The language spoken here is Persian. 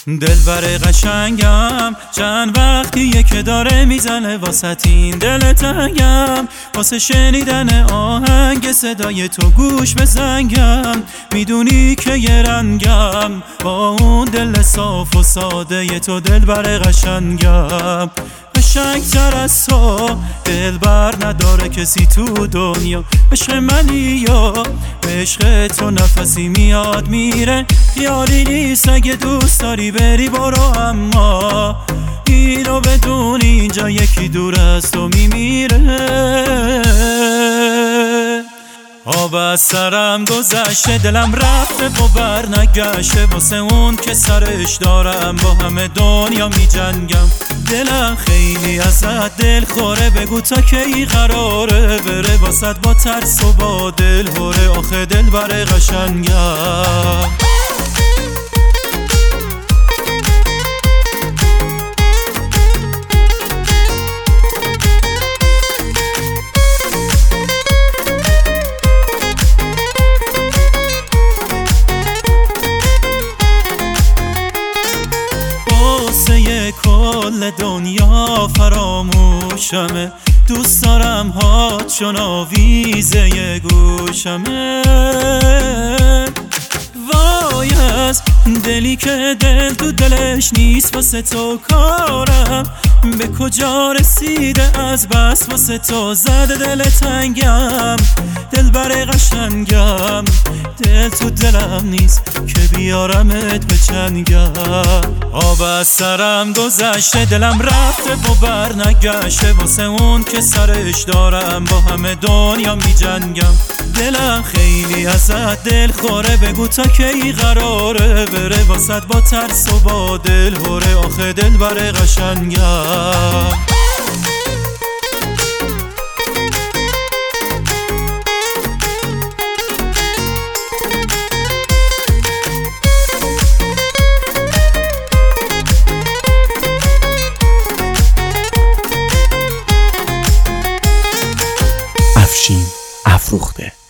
دلبر قشنگم چند وقتیه که داره میزنه واسه این دل تنگم، واسه شنیدن آهنگ صدای تو گوش بزنگم. میدونی که یه رنگم با اون دل صاف و ساده تو، دلبر قشنگم. قشنگتر از تو دلبر نداره کسی تو دنیا. عشق منی یا عشق تو نفسی میاد میره، خیالی نیست اگه دوست داری بری برو، اما اینو بدون اینجا یکی دور از تو میمیره. آب از سرم گذشته دلم رفته و برنگشته، واسه اون که سرش دارم با همه دنیا میجنگم. دلم خیلی ازت دل خوره، بگو تا کی قراره بره واسط با ترس و با دل هوره. آخه دلبر قشنگم کل دنیا فراموشمه، دوست دارم ها چون آویزه گوشمه. وای از دلی که دل تو دلش نیست، واسه تو کارم به کجا رسیده از بس واسه تو زده دل تنگم. دلبر قشنگم دل تو دلم نیست که بیارمت به چنگم. آب از سرم گذشته دلم رفته و برنگشته، واسه اون که سرش دارم با همه دنیا میجنگم. دلم خیلی ازت دل خوره، بگو تا کی قراره بره واسط با ترس و با دل هوره. آخه دلبر قشنگم افشین افروخته.